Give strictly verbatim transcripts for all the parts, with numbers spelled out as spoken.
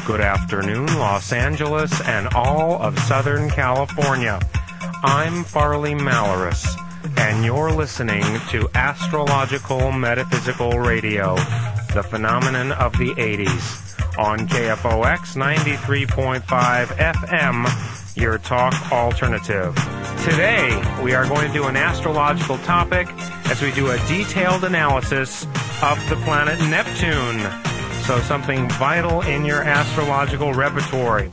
Good afternoon, Los Angeles and all of Southern California. I'm Farley Malaris, and you're listening to Astrological Metaphysical Radio, the phenomenon of the eighties, on K F O X ninety-three point five F M, your talk alternative. Today, we are going to do an astrological topic as we do a detailed analysis of the planet Neptune. So something vital in your astrological repertoire.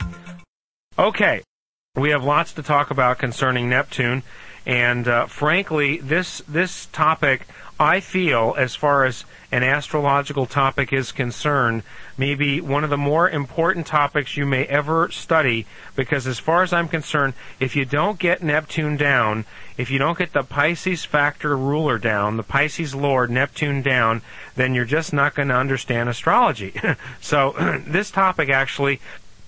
Okay, we have lots to talk about concerning Neptune, and uh, frankly, this this topic, I feel, as far as an astrological topic is concerned, may be one of the more important topics you may ever study, because as far as I'm concerned, if you don't get Neptune down, if you don't get the Pisces factor ruler down, the Pisces Lord, Neptune down, then you're just not going to understand astrology. So this topic actually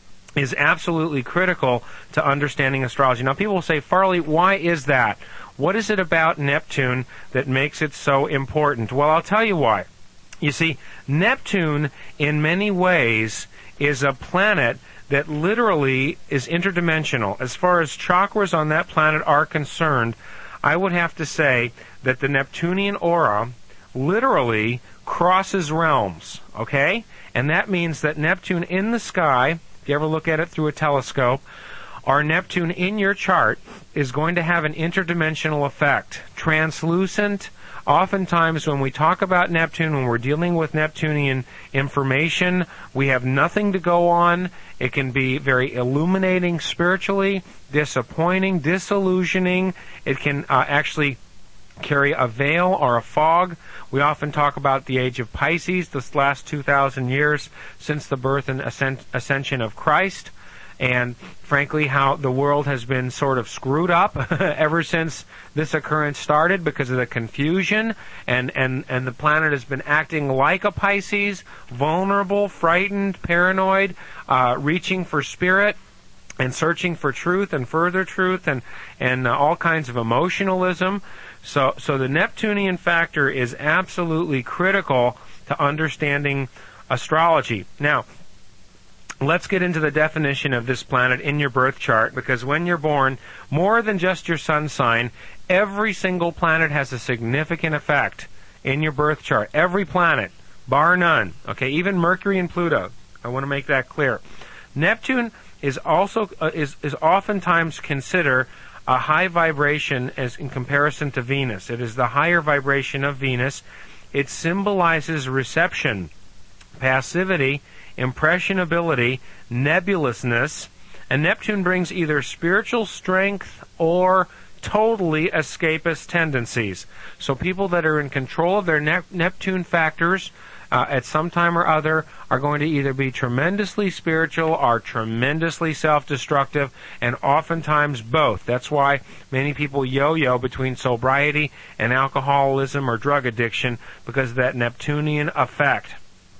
is absolutely critical to understanding astrology. Now, people will say, Farley, why is that? What is it about Neptune that makes it so important? Well, I'll tell you why. You see, Neptune, in many ways, is a planet that literally is interdimensional. As far as chakras on that planet are concerned, I would have to say that the Neptunian aura literally crosses realms, okay? And that means that Neptune in the sky, if you ever look at it through a telescope, or Neptune in your chart is going to have an interdimensional effect. Translucent. Oftentimes when we talk about Neptune, when we're dealing with Neptunian information, we have nothing to go on. It can be very illuminating spiritually, disappointing, disillusioning. It can uh, actually carry a veil or a fog. We often talk about the age of Pisces, this last two thousand years since the birth and ascension of Christ. And frankly, how the world has been sort of screwed up ever since this occurrence started because of the confusion, and, and, and the planet has been acting like a Pisces, vulnerable, frightened, paranoid, uh, reaching for spirit, and searching for truth and further truth, and, and uh, all kinds of emotionalism. So, so the Neptunian factor is absolutely critical to understanding astrology. Now, let's get into the definition of this planet in your birth chart, because when you're born, more than just your sun sign, every single planet has a significant effect in your birth chart. Every planet, bar none. Okay, even Mercury and Pluto. I want to make that clear. Neptune is also uh, is is oftentimes considered a high vibration as in comparison to Venus. It is the higher vibration of Venus. It symbolizes reception, passivity, impressionability, nebulousness, and Neptune brings either spiritual strength or totally escapist tendencies. So people that are in control of their ne- Neptune factors uh, at some time or other are going to either be tremendously spiritual or tremendously self-destructive, and oftentimes both. That's why many people yo-yo between sobriety and alcoholism or drug addiction, because of that Neptunian effect.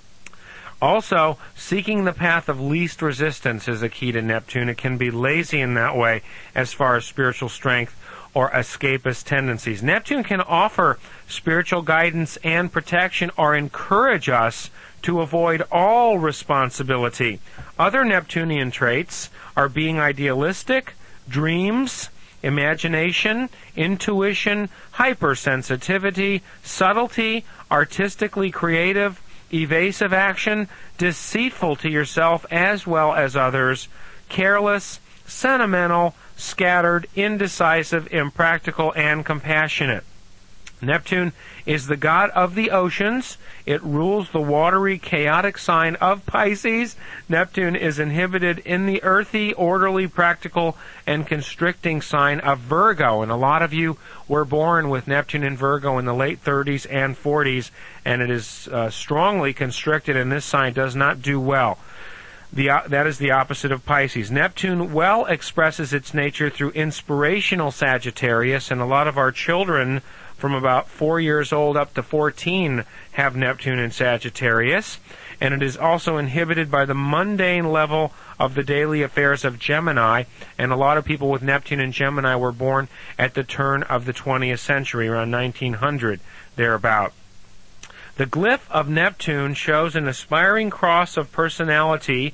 Also, seeking the path of least resistance is a key to Neptune. It can be lazy in that way as far as spiritual strength or escapist tendencies. Neptune can offer spiritual guidance and protection or encourage us to avoid all responsibility. Other Neptunian traits are being idealistic, dreams, imagination, intuition, hypersensitivity, subtlety, artistically creative, evasive action, deceitful to yourself as well as others, careless, sentimental, scattered, indecisive, impractical, and compassionate. Neptune is the god of the oceans. It rules the watery, chaotic sign of Pisces. Neptune is inhibited in the earthy, orderly, practical, and constricting sign of Virgo. And a lot of you were born with Neptune in Virgo in the late thirties and forties, and it is uh, strongly constricted, and this sign does not do well. The, uh, that is the opposite of Pisces. Neptune well expresses its nature through inspirational Sagittarius, and a lot of our children from about four years old up to fourteen have Neptune in Sagittarius, and it is also inhibited by the mundane level of the daily affairs of Gemini, and a lot of people with Neptune in Gemini were born at the turn of the twentieth century, around nineteen hundred, thereabout. The glyph of Neptune shows an aspiring cross of personality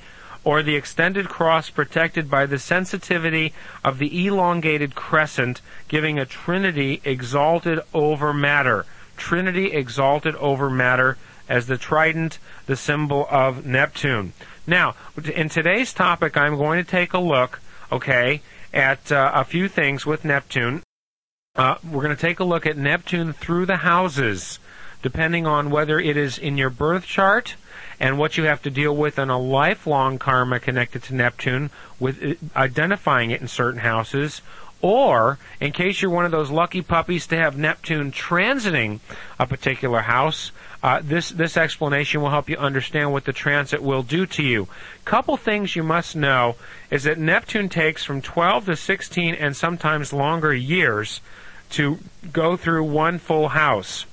or the extended cross protected by the sensitivity of the elongated crescent, giving a trinity exalted over matter. Trinity exalted over matter as the trident, the symbol of Neptune. Now, in today's topic, I'm going to take a look, okay, at uh, a few things with Neptune. Uh, we're going to take a look at Neptune through the houses, depending on whether it is in your birth chart and what you have to deal with in a lifelong karma connected to Neptune, with identifying it in certain houses, or in case you're one of those lucky puppies to have Neptune transiting a particular house, uh, this this explanation will help you understand what the transit will do to you. Couple things you must know is that Neptune takes from twelve to sixteen and sometimes longer years to go through one full house.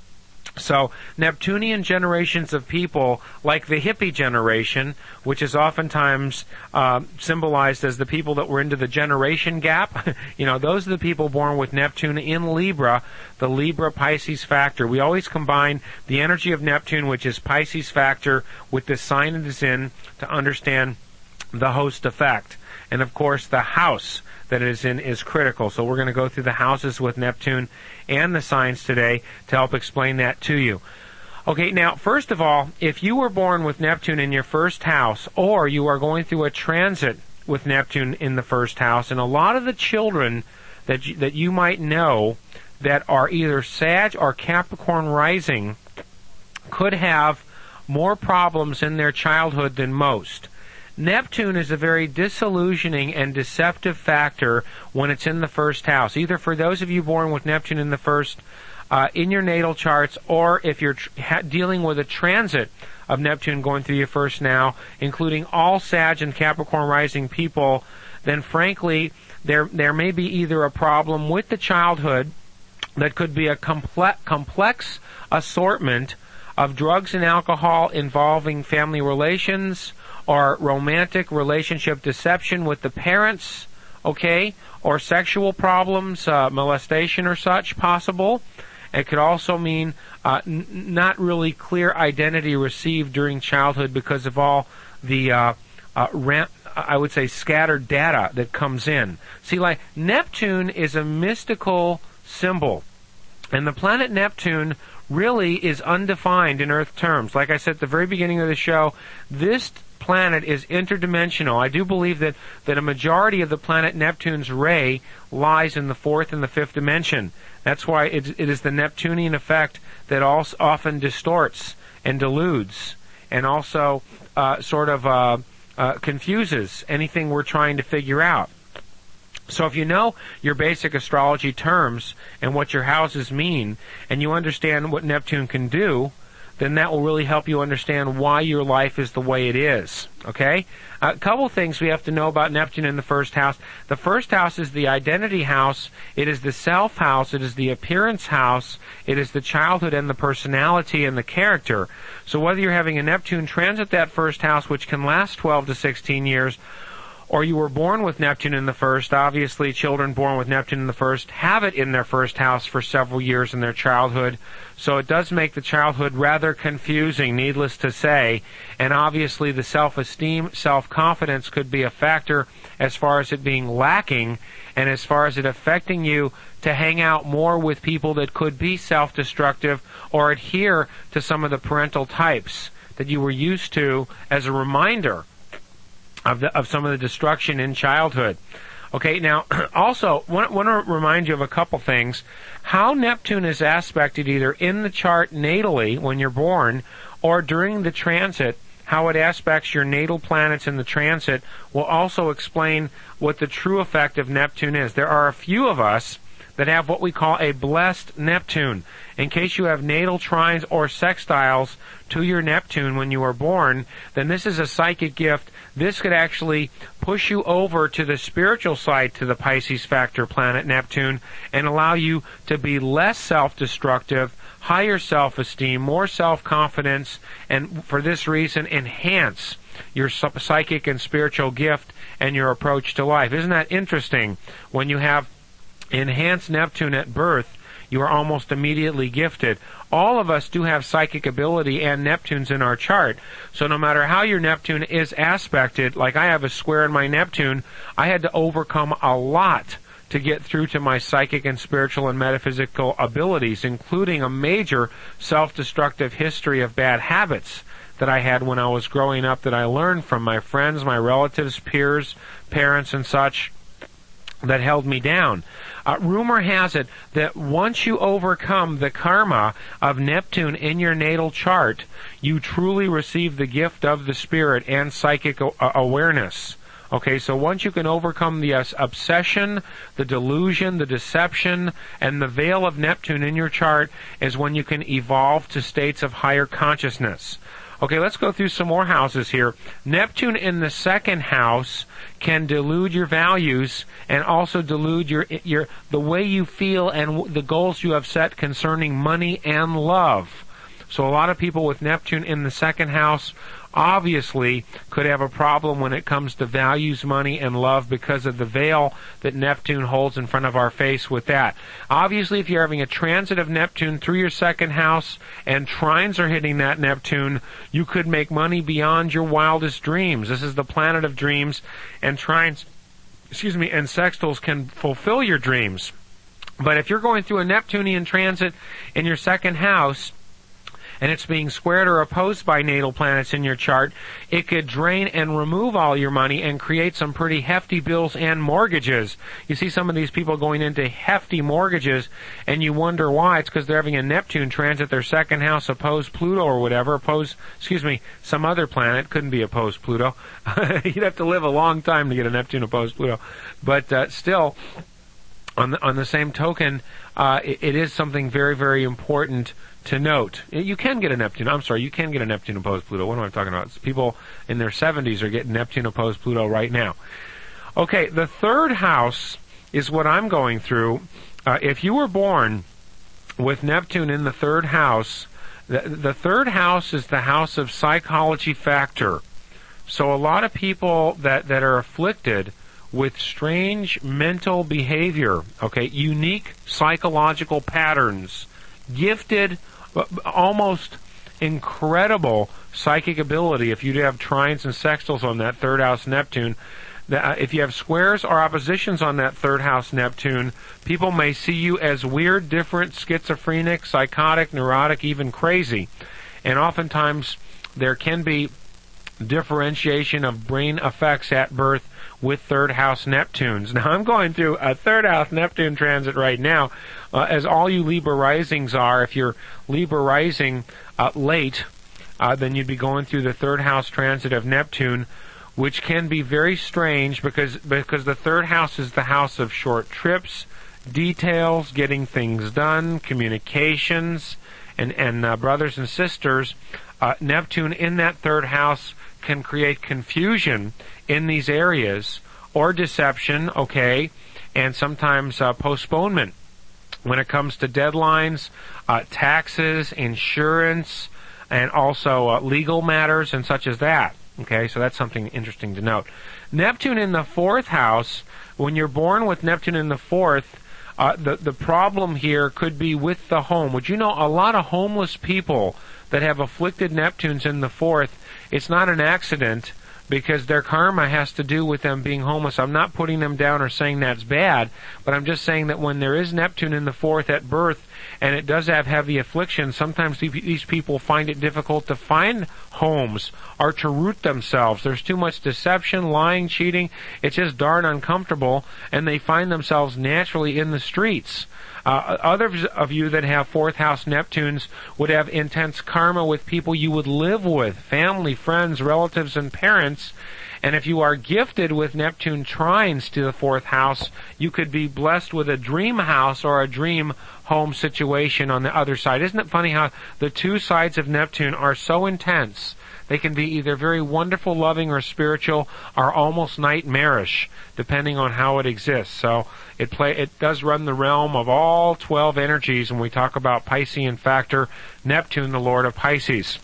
So Neptunian generations of people, like the hippie generation, which is oftentimes uh, symbolized as the people that were into the generation gap, you know, those are the people born with Neptune in Libra, the Libra-Pisces factor. We always combine the energy of Neptune, which is Pisces factor, with the sign it is in to understand the host effect. And of course, the house that it is in is critical. So we're going to go through the houses with Neptune and the signs today to help explain that to you. Okay, now, first of all, if you were born with Neptune in your first house, or you are going through a transit with Neptune in the first house, and a lot of the children that you, that you might know that are either Sag or Capricorn rising could have more problems in their childhood than most. Neptune is a very disillusioning and deceptive factor when it's in the first house, either for those of you born with Neptune in the first, uh, in your natal charts, or if you're tr- ha- dealing with a transit of Neptune going through your first now, including all Sag and Capricorn rising people, then frankly, there there may be either a problem with the childhood that could be a comple- complex assortment of drugs and alcohol involving family relations, or romantic relationship deception with the parents, okay, or sexual problems, uh, molestation or such possible. It could also mean uh, n- not really clear identity received during childhood because of all the, uh, uh, ram- I would say, scattered data that comes in. See, like, Neptune is a mystical symbol, and the planet Neptune really is undefined in Earth terms. Like I said at the very beginning of the show, this planet is interdimensional. I do believe that, that a majority of the planet Neptune's ray lies in the fourth and the fifth dimension. That's why it, it is the Neptunian effect that also often distorts and deludes and also uh, sort of uh, uh, confuses anything we're trying to figure out. So if you know your basic astrology terms and what your houses mean, and you understand what Neptune can do, then that will really help you understand why your life is the way it is. Okay? A couple things we have to know about Neptune in the first house. The first house is the identity house. It is the self house. It is the appearance house. It is the childhood and the personality and the character. So whether you're having a Neptune transit that first house, which can last twelve to sixteen years, or you were born with Neptune in the first, obviously children born with Neptune in the first have it in their first house for several years in their childhood. So it does make the childhood rather confusing, needless to say. And obviously the self-esteem, self-confidence could be a factor as far as it being lacking and as far as it affecting you to hang out more with people that could be self-destructive or adhere to some of the parental types that you were used to as a reminder of the, of some of the destruction in childhood. Okay, now, also, I want, want to remind you of a couple things. How Neptune is aspected either in the chart natally, when you're born, or during the transit, how it aspects your natal planets in the transit, will also explain what the true effect of Neptune is. There are a few of us that have what we call a blessed Neptune. In case you have natal trines or sextiles to your Neptune when you are born, then this is a psychic gift. This could actually push you over to the spiritual side to the Pisces factor planet Neptune and allow you to be less self-destructive, higher self-esteem, more self-confidence, and for this reason enhance your psychic and spiritual gift and your approach to life. Isn't that interesting? When you have enhanced Neptune at birth, you are almost immediately gifted. All of us do have psychic ability and Neptunes in our chart. So no matter how your Neptune is aspected, like I have a square in my Neptune, I had to overcome a lot to get through to my psychic and spiritual and metaphysical abilities, including a major self-destructive history of bad habits that I had when I was growing up that I learned from my friends, my relatives, peers, parents, and such that held me down. Uh, rumor has it that once you overcome the karma of Neptune in your natal chart, you truly receive the gift of the spirit and psychic uh, awareness. Okay, so once you can overcome the uh, obsession, the delusion, the deception, and the veil of Neptune in your chart is when you can evolve to states of higher consciousness. Okay, let's go through some more houses here. Neptune in the second house can delude your values and also delude your your the way you feel and the goals you have set concerning money and love. So a lot of people with Neptune in the second house obviously could have a problem when it comes to values, money, and love because of the veil that Neptune holds in front of our face with that. Obviously, if you're having a transit of Neptune through your second house and trines are hitting that Neptune, you could make money beyond your wildest dreams. This is the planet of dreams, and trines, excuse me, and sextiles can fulfill your dreams. But if you're going through a Neptunian transit in your second house, and it's being squared or opposed by natal planets in your chart, it could drain and remove all your money and create some pretty hefty bills and mortgages. You see some of these people going into hefty mortgages, and you wonder why. It's because they're having a Neptune transit their second house opposed Pluto or whatever, opposed, excuse me, some other planet. Couldn't be opposed Pluto. You'd have to live a long time to get a Neptune opposed Pluto. But uh, still, on the, on the same token, uh, it, it is something very, very important to note. You can get a Neptune, I'm sorry, you can get a Neptune opposed Pluto. What am I talking about? It's people in their seventies are getting Neptune opposed Pluto right now. Okay, the third house is what I'm going through. Uh, if you were born with Neptune in the third house, the, the third house is the house of psychology factor. So a lot of people that, that are afflicted with strange mental behavior, okay, unique psychological patterns, gifted, almost incredible psychic ability. If you have trines and sextiles on that third house Neptune, if you have squares or oppositions on that third house Neptune, people may see you as weird, different, schizophrenic, psychotic, neurotic, even crazy. And oftentimes there can be differentiation of brain effects at birth with third house Neptunes. Now, I'm going through a third house Neptune transit right now, uh, as all you Libra risings are. If you're Libra rising uh, late, uh, then you'd be going through the third house transit of Neptune, which can be very strange because because the third house is the house of short trips, details, getting things done, communications, and, and uh, brothers and sisters. Uh, Neptune in that third house can create confusion in these areas, or deception, okay, and sometimes uh, postponement when it comes to deadlines, uh, taxes, insurance, and also uh, legal matters and such as that. Okay, so that's something interesting to note. Neptune in the fourth house, when you're born with Neptune in the fourth, uh, the, the problem here could be with the home. Would you know a lot of homeless people that have afflicted Neptunes in the fourth, it's not an accident because their karma has to do with them being homeless. I'm not putting them down or saying that's bad, but I'm just saying that when there is Neptune in the fourth at birth and it does have heavy affliction, sometimes these people find it difficult to find homes or to root themselves. There's too much deception, lying, cheating. It's just darn uncomfortable, and they find themselves naturally in the streets. Uh, others of you that have fourth house Neptunes would have intense karma with people you would live with, family, friends, relatives, and parents. And if you are gifted with Neptune trines to the fourth house, you could be blessed with a dream house or a dream home situation on the other side. Isn't it funny how the two sides of Neptune are so intense? They can be either very wonderful, loving, or spiritual, or almost nightmarish, depending on how it exists. So it play it does run the realm of all twelve energies when we talk about Piscean factor, Neptune, the Lord of Pisces.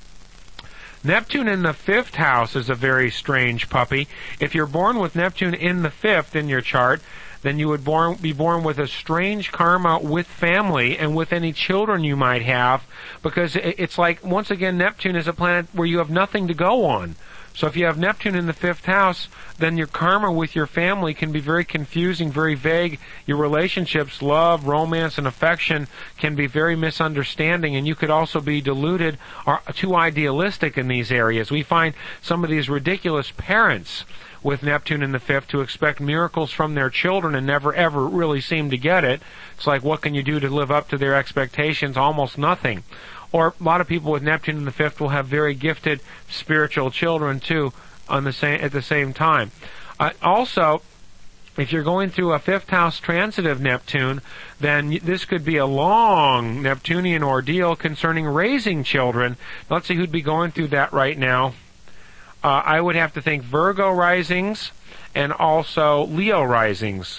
Neptune in the fifth house is a very strange puppy. If you're born with Neptune in the fifth in your chart, then you would born, be born with a strange karma with family and with any children you might have, because it's like, once again, Neptune is a planet where you have nothing to go on. So if you have Neptune in the fifth house, then your karma with your family can be very confusing, very vague. Your relationships, love, romance, and affection can be very misunderstanding, and you could also be deluded or too idealistic in these areas. We find some of these ridiculous parents with Neptune in the fifth to expect miracles from their children and never ever really seem to get it. It's like, what can you do to live up to their expectations? Almost nothing. Or a lot of people with Neptune in the fifth will have very gifted spiritual children too on the same at the same time. Uh, also, if you're going through a fifth house transit of Neptune, then this could be a long Neptunian ordeal concerning raising children. Let's see who'd be going through that right now. Uh, I would have to think Virgo risings and also Leo risings.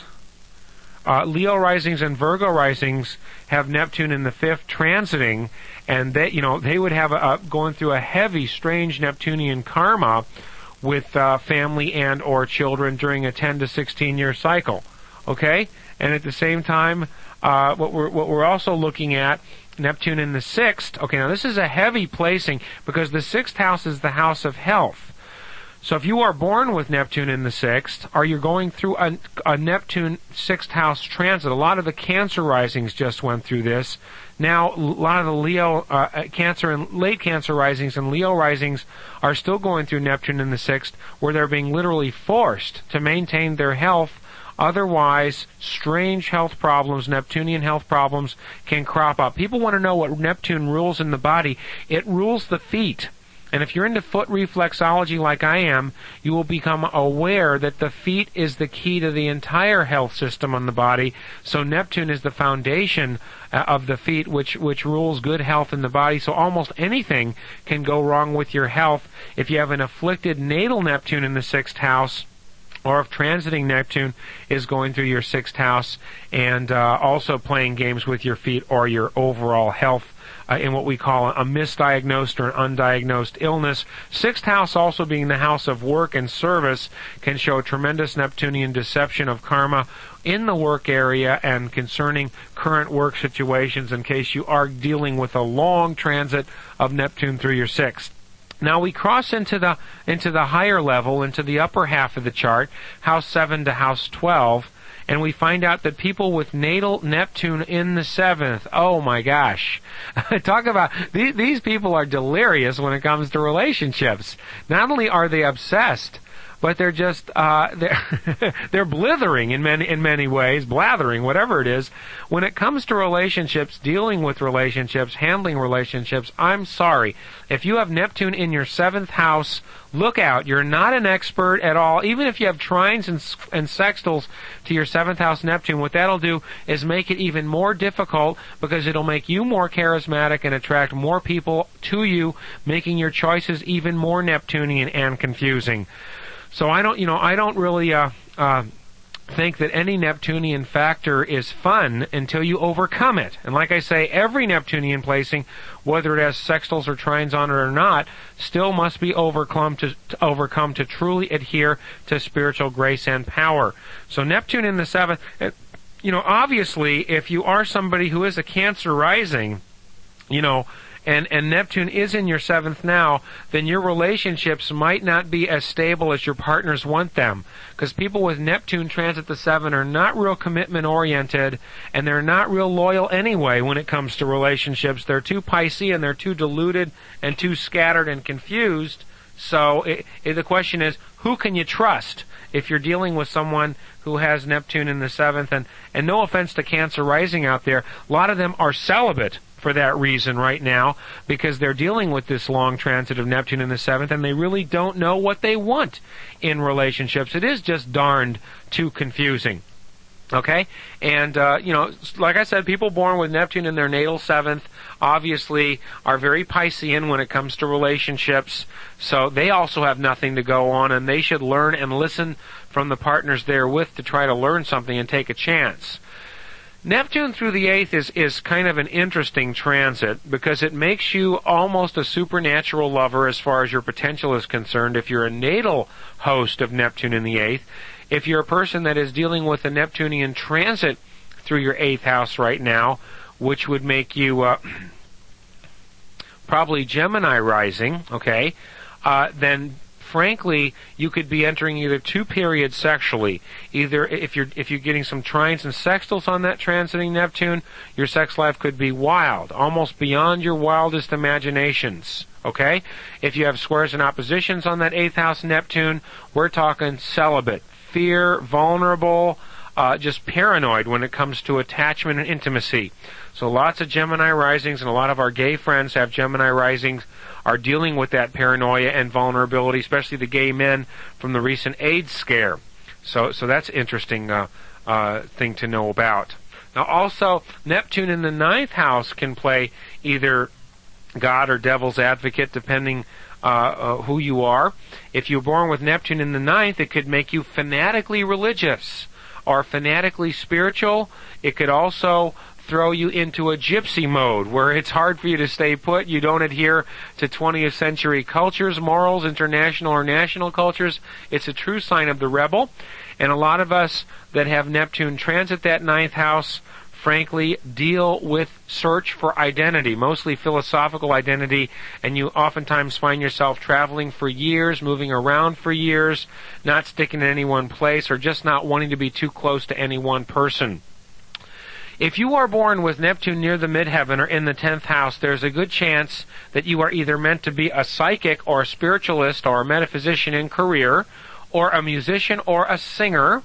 Uh, Leo risings and Virgo risings have Neptune in the fifth transiting, and they, you know, they would have a, a, going through a heavy, strange Neptunian karma with uh, family and or children during a ten to sixteen year cycle. Okay, and at the same time, uh, what we're what we're also looking at, Neptune in the sixth. Okay, now this is a heavy placing because the sixth house is the house of health. So if you are born with Neptune in the sixth, or you're going through a, a Neptune sixth house transit, a lot of the Cancer risings just went through this. Now, a lot of the Leo, uh, Cancer and late Cancer risings and Leo risings are still going through Neptune in the sixth, where they're being literally forced to maintain their health. Otherwise, strange health problems, Neptunian health problems, can crop up. People want to know what Neptune rules in the body. It rules the feet. And if you're into foot reflexology like I am, you will become aware that the feet is the key to the entire health system on the body. So Neptune is the foundation uh, of the feet, which, which rules good health in the body. So almost anything can go wrong with your health. If you have an afflicted natal Neptune in the sixth house, or if transiting Neptune is going through your sixth house and uh, also playing games with your feet or your overall health, Uh, in what we call a misdiagnosed or an undiagnosed illness. Sixth house, also being the house of work and service, can show tremendous Neptunian deception of karma in the work area and concerning current work situations in case you are dealing with a long transit of Neptune through your sixth. Now we cross into the into the higher level, into the upper half of the chart, house seven to house twelve, and we find out that people with natal Neptune in the seventh, oh my gosh, talk about, these, these people are delirious when it comes to relationships. Not only are they obsessed, but they're just, uh, they're, they're blithering in many, in many ways, blathering, whatever it is. When it comes to relationships, dealing with relationships, handling relationships, I'm sorry. If you have Neptune in your seventh house, look out. You're not an expert at all. Even if you have trines and, and sextiles to your seventh house Neptune, what that'll do is make it even more difficult because it'll make you more charismatic and attract more people to you, making your choices even more Neptunian and confusing. So I don't, you know, I don't really uh, uh, think that any Neptunian factor is fun until you overcome it. And like I say, every Neptunian placing, whether it has sextiles or trines on it or not, still must be overcome to, to overcome to truly adhere to spiritual grace and power. So Neptune in the seventh, you know, obviously, if you are somebody who is a Cancer rising, you know, And, and Neptune is in your seventh now, then your relationships might not be as stable as your partners want them. Because people with Neptune transit the seven are not real commitment-oriented, and they're not real loyal anyway when it comes to relationships. They're too Piscean, they're too deluded, and too scattered and confused. So it, it, the question is, who can you trust if you're dealing with someone who has Neptune in the seventh? And, and no offense to Cancer rising out there, a lot of them are celibate for that reason right now, because they're dealing with this long transit of Neptune in the seventh, and they really don't know what they want in relationships. It is just darned too confusing. Okay? And, uh, you know, like I said, people born with Neptune in their natal seventh obviously are very Piscean when it comes to relationships, so they also have nothing to go on, and they should learn and listen from the partners they're with to try to learn something and take a chance. Neptune through the eighth is, is kind of an interesting transit because it makes you almost a supernatural lover as far as your potential is concerned. If you're a natal host of Neptune in the eighth, If you're a person that is dealing with a Neptunian transit through your eighth house right now, which would make you uh, probably Gemini rising, okay, uh, then frankly, you could be entering either two periods sexually. Either if you're if you're getting some trines and sextiles on that transiting Neptune, your sex life could be wild, almost beyond your wildest imaginations. Okay? If you have squares and oppositions on that eighth house Neptune, we're talking celibate, fear, vulnerable, uh, just paranoid when it comes to attachment and intimacy. So lots of Gemini risings, and a lot of our gay friends have Gemini risings, are dealing with that paranoia and vulnerability, especially the gay men from the recent AIDS scare. So, so that's an interesting uh, uh, thing to know about. Now, also, Neptune in the ninth house can play either God or devil's advocate, depending uh, uh, who you are. If you're born with Neptune in the ninth, it could make you fanatically religious or fanatically spiritual. It could also throw you into a gypsy mode where it's hard for you to stay put. You don't adhere to twentieth century cultures, morals, international or national cultures. It's a true sign of the rebel. And a lot of us that have Neptune transit that ninth house, frankly, deal with search for identity, mostly philosophical identity, and you oftentimes find yourself traveling for years, moving around for years, not sticking in any one place, or just not wanting to be too close to any one person. If you are born with Neptune near the midheaven or in the tenth house, there's a good chance that you are either meant to be a psychic or a spiritualist or a metaphysician in career, or a musician or a singer,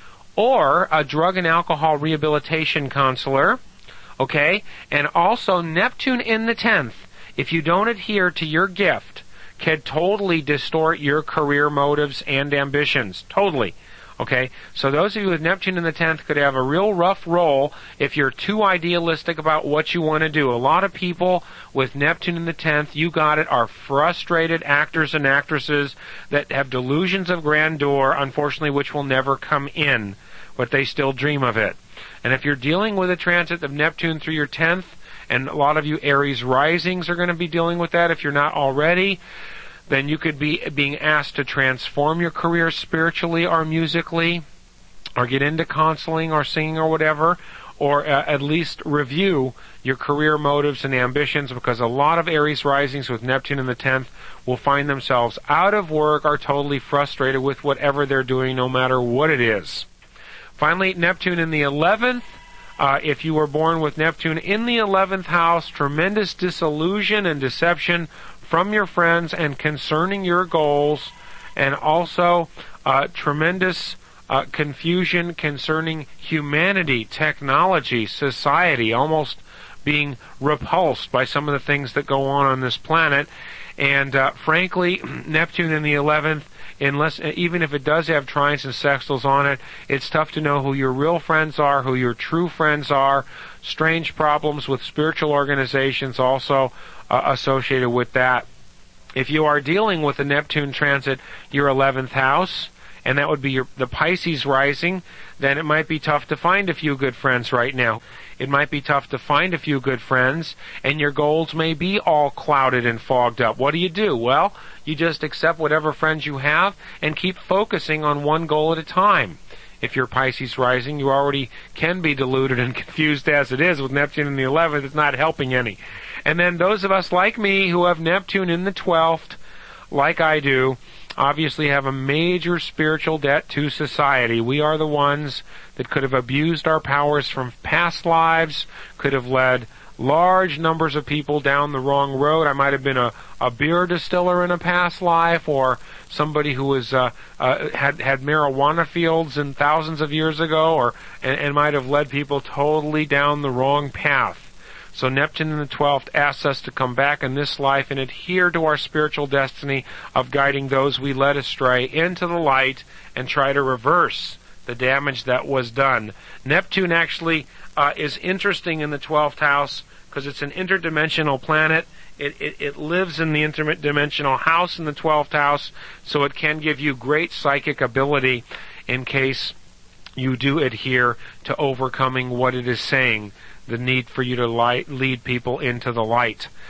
or a drug and alcohol rehabilitation counselor, okay? And also Neptune in the tenth, if you don't adhere to your gift, can totally distort your career motives and ambitions. Totally. Okay, so those of you with Neptune in the tenth could have a real rough roll if you're too idealistic about what you want to do. A lot of people with Neptune in the tenth, you got it, are frustrated actors and actresses that have delusions of grandeur, unfortunately, which will never come in, but they still dream of it. And if you're dealing with a transit of Neptune through your tenth, and a lot of you Aries risings are going to be dealing with that if you're not already, then you could be being asked to transform your career spiritually or musically, or get into counseling or singing or whatever, or uh, at least review your career motives and ambitions, because a lot of Aries risings with Neptune in the tenth will find themselves out of work or totally frustrated with whatever they're doing, no matter what it is. Finally, Neptune in the eleventh. Uh, if you were born with Neptune in the eleventh house, tremendous disillusion and deception from your friends and concerning your goals, and also uh, tremendous uh, confusion concerning humanity, technology, society, almost being repulsed by some of the things that go on on this planet. And uh, frankly, Neptune in the eleventh, unless even if it does have trines and sextiles on it, it's tough to know who your real friends are, who your true friends are. Strange problems with spiritual organizations also uh, associated with that. If you are dealing with a Neptune transit your eleventh house, and that would be your, the Pisces rising, then it might be tough to find a few good friends right now. It might be tough to find a few good friends, and your goals may be all clouded and fogged up. What do you do? Well, you just accept whatever friends you have and keep focusing on one goal at a time. If you're Pisces rising, you already can be deluded and confused as it is with Neptune in the eleventh. It's not helping any. And then those of us like me who have Neptune in the twelfth, like I do, obviously have a major spiritual debt to society. We are the ones that could have abused our powers from past lives, could have led large numbers of people down the wrong road. I might have been a, a beer distiller in a past life, or somebody who was uh, uh, had had marijuana fields in thousands of years ago, or and, and might have led people totally down the wrong path. So Neptune in the twelfth asks us to come back in this life and adhere to our spiritual destiny of guiding those we led astray into the light and try to reverse the damage that was done. Neptune actually uh, is interesting in the twelfth house because it's an interdimensional planet. It, it, it lives in the interdimensional house in the twelfth house, so it can give you great psychic ability in case you do adhere to overcoming what it is saying, the need for you to light, lead people into the light.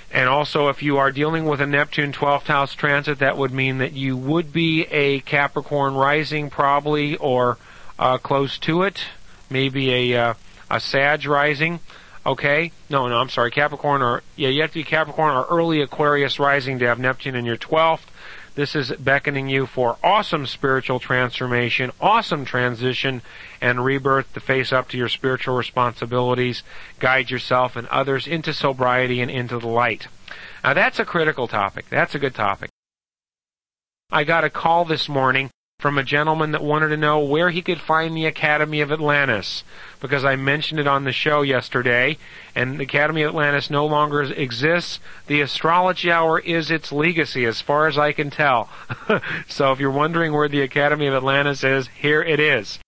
And also, if you are dealing with a Neptune twelfth house transit, that would mean that you would be a Capricorn rising probably, or uh, close to it, maybe a uh, a Sag rising. Okay, no, no, I'm sorry, Capricorn, or yeah, you have to be Capricorn or early Aquarius rising to have Neptune in your twelfth. This is beckoning you for awesome spiritual transformation, awesome transition and rebirth to face up to your spiritual responsibilities, guide yourself and others into sobriety and into the light. Now that's a critical topic. That's a good topic. I got a call this morning from a gentleman that wanted to know where he could find the Academy of Atlantis, because I mentioned it on the show yesterday, and the Academy of Atlantis no longer exists. The Astrology Hour is its legacy, as far as I can tell. So if you're wondering where the Academy of Atlantis is, here it is.